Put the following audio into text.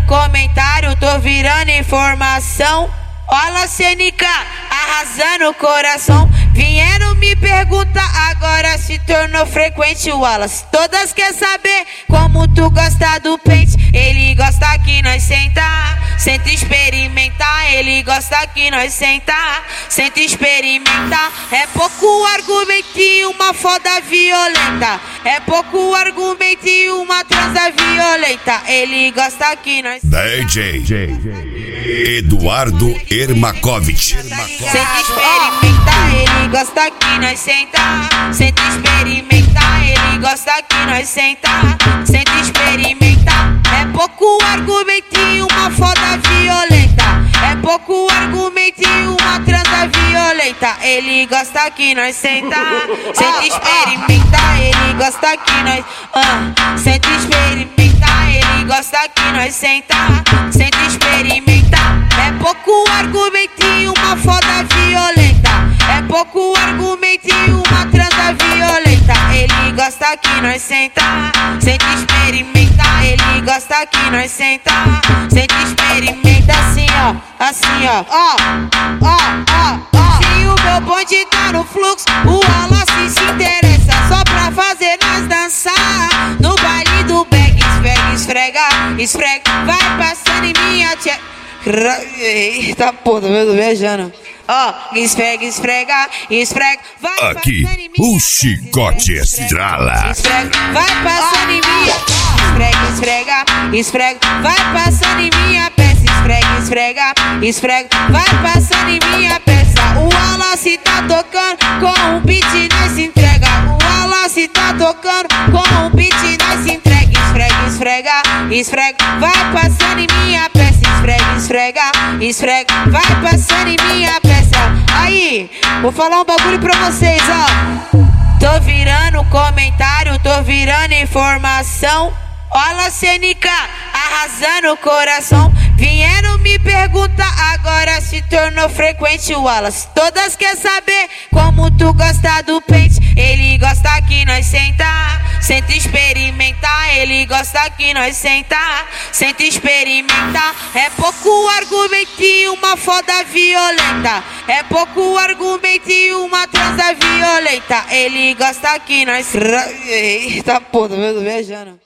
comentário, tô virando informação. Olha CNK, arrasando o coração. Vieram me perguntar, agora se tornou frequente o Wallace. Todas quer saber como tu gosta do pente. Ele gosta que nós sentar, senta experimentar. Ele gosta que nós sentar, senta experimentar. É pouco argumento e uma foda violenta. É pouco argumento e uma transa violenta. Ele gosta que nós DJ Eduardo Ermakovich. Senta experimentar, ele gosta que nós sentar. Senta experimentar, ele gosta que nós sentar. Senta experimentar. É pouco argumento e uma foda violenta. É pouco argumento e uma transa violenta. Ele gosta que nós sentar. Senta experimentar, ele gosta que nós senta experimentar, ele gosta que nós sentar. Senta experimentar. É pouco argumento e uma foda violenta. É pouco argumento e uma transa violenta. Ele gosta que nós sentar. Senta experimentar, ele gosta que nós sentar. Senta experimenta assim ó, assim ó. Se o meu bonde tá no fluxo, o Wallace se interessa só pra fazer nós dançar. No baile do back, esfrega, esfrega, vai passando em minha tcheca. Eita porra, tô vendo beijando. Esfrega, esfrega, esfrega, vai aqui passando em minha o chicote estrala. Esfrega, vai passando em minha. Esfrega, esfrega, esfrega, vai passando em minha peça. Esfrega, esfrega, esfrega, vai passando em minha peça. O Wallace tá tocando com um beat, nós se entrega. O Wallace tá tocando com um beat, nós se entrega. Esfrega, esfrega, esfrega, vai passando em minha peça. Esfrega, esfrega, esfrega, vai passando em minha peça. Aí, vou falar um bagulho pra vocês, ó. Tô virando comentário, tô virando informação. Olha CNK, arrasando o coração. Vieram me perguntar, agora se tornou frequente o Wallace. Todas quer saber como tu gosta do pente. Ele gosta que nós sentar, senta experimentar. Ele gosta que nós sentar, senta experimentar. É pouco argumento e uma foda violenta. É pouco argumento e uma transa violenta. Ele gosta que nós Eita porra, tô vendo beijando.